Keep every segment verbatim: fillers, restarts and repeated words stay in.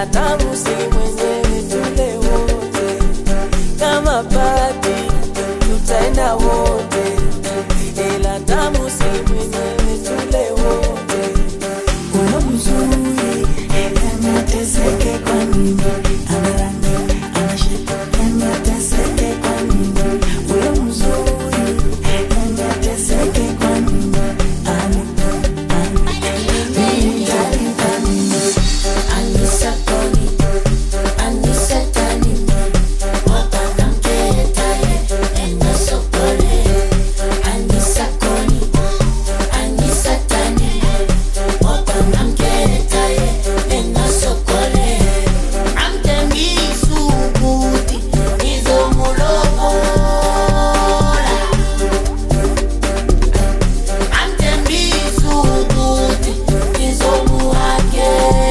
ila tamu si mwenyewe, tule wote kama party tutaenda wote, ila tamu si mwenyewe, tule wote. Uyo mzuri anateseke kwa nini? Anarani anashika anateseke kwa nini? Uyo mzuri anateseke kwa nini? Ani ani jali tani anisa koni anisa tani wapaka mketa ye enda sokole anisa koni anisa tani wapaka mketa ye enda sokole amtembisu kuti izo mulobola amtembisu kuti izo muhakelo.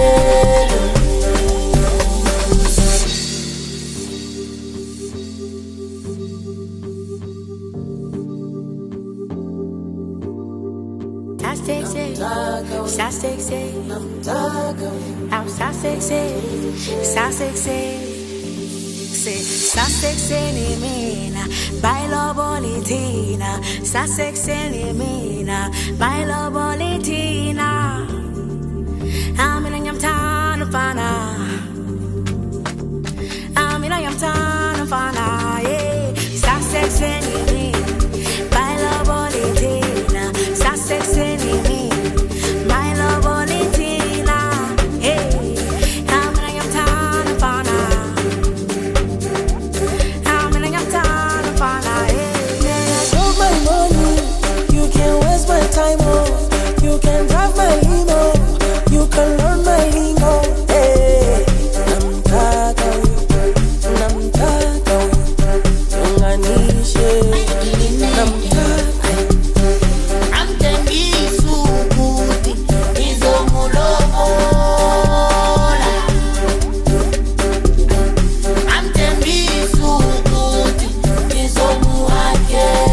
That's sexy, that's sexy, I'm so sexy, so sexy. Say, so sexy ni mina, bailo bolitina, so sexy ni mina, bailo bolitina. I'm in a town of fana, I'm in a town of fana, yeah, so sexy ni mina, bailo bolitina, so sexy ni mina, bailo bolitina, hey, I'm in a town of fana. Love my money, you can waste my time, oh. You can drive my limo, you can learn my lingo, hey. Namtaka huyo, namtaka huyo, unganishe, namtaka. Amtembisu kuti izo mulobola amtembisu kuti izo muhakelo.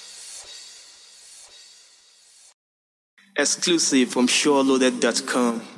Exclusive from SureLoaded dot com.